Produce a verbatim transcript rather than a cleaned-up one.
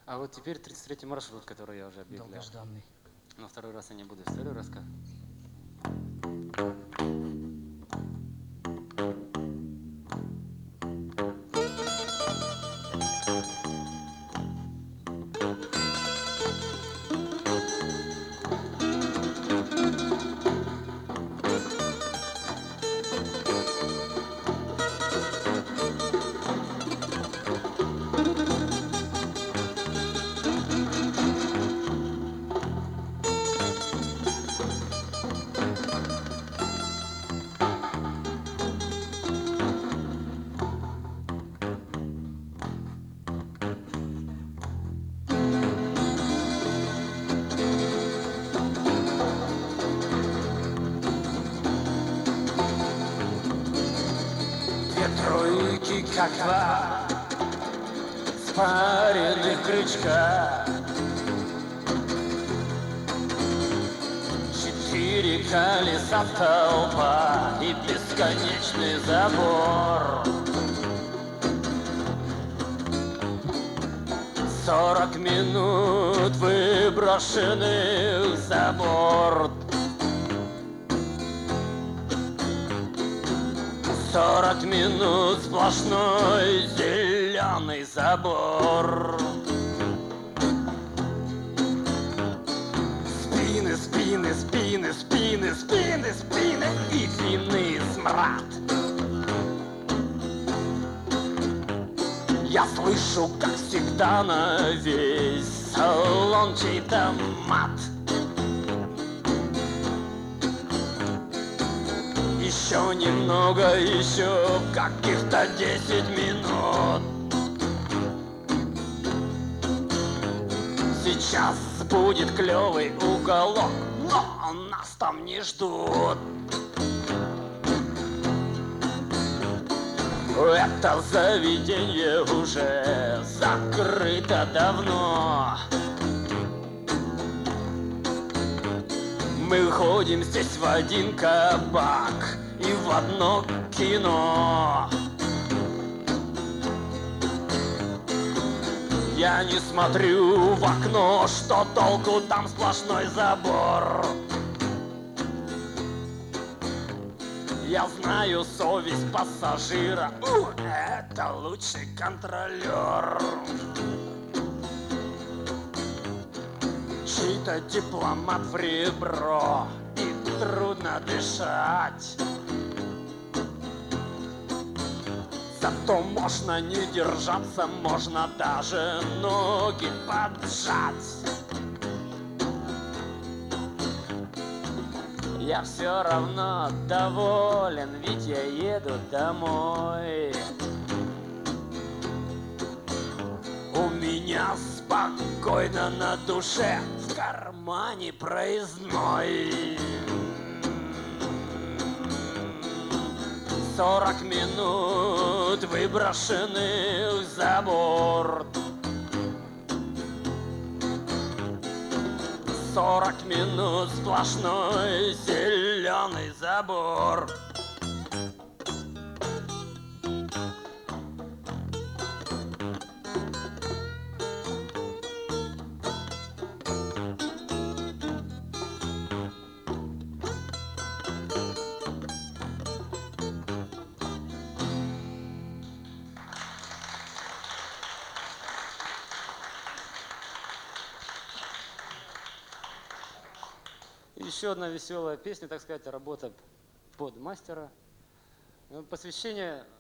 А вот теперь тридцать третий маршрут, который я уже объявлял. Долгожданный. Но второй раз я не буду историю рассказывать. Тройки, как два спаренных крючка, четыре колеса, толпа и бесконечный забор. Сорок минут выброшенных за борт. Сорок минут сплошной зеленый забор. Спины, спины, спины, спины, спины, спины и длинный смрад. Я слышу, как всегда, на весь салон чей-то мат. Еще немного, еще каких-то десять минут. Сейчас будет клевый уголок, но нас там не ждут. Это заведение уже закрыто давно. Мы ходим здесь в один кабак и в одно кино. Я не смотрю в окно, что толку, там сплошной забор. Я знаю совесть пассажира, у, это лучший контролер. Чей-то дипломат в ребро, и трудно дышать. Зато можно не держаться, можно даже ноги поджать. Я все равно доволен, ведь я еду домой. У меня спокойно на душе, в кармане проездной. Сорок минут выброшенных за борт. Сорок минут сплошной зеленый забор. Еще одна веселая песня, так сказать, работа под мастера. Посвящение